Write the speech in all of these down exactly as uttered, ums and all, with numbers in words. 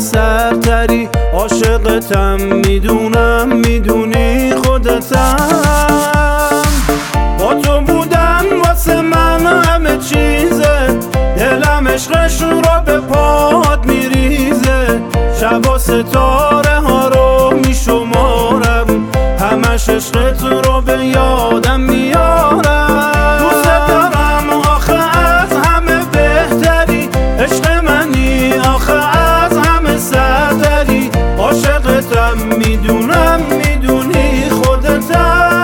سرتری، عاشقتم میدونم میدونی خودتم. با تو بودن واسه من همه چیزه، دلم عشقش رو به پات میریزه. شب و ستاره ها رو میشمارم، همش عشقت رو به یادم میارم. دوست دارم آخه از همه بهتری، عشق منی آخه از همه سرتری، عاشقتم میدونم میدونی خودتم.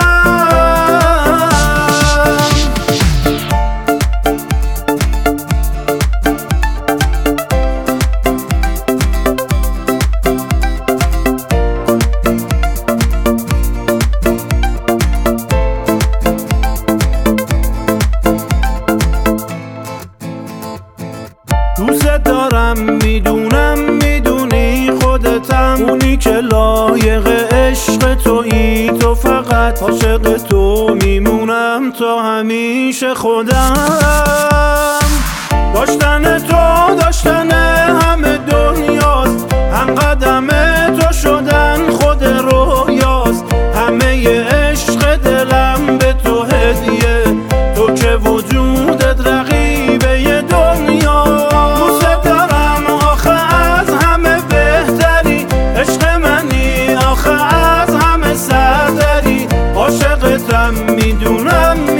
دوست دارم میدونم میدونی خودتم، اونی که لایق عشق تویی تو، فقط عاشق تو میمونم تا همیشه خودم. داشتن تو داشتن همه دنیاست، هم قدم تو شدن خود رویاست. همه عشق دلم به تو هدیه، تو که وجودت رقیبه ی دنیا. دوست دارم آخه از همه بهتری، عشق منی آخه از همه سرتری، عاشقتم میدونم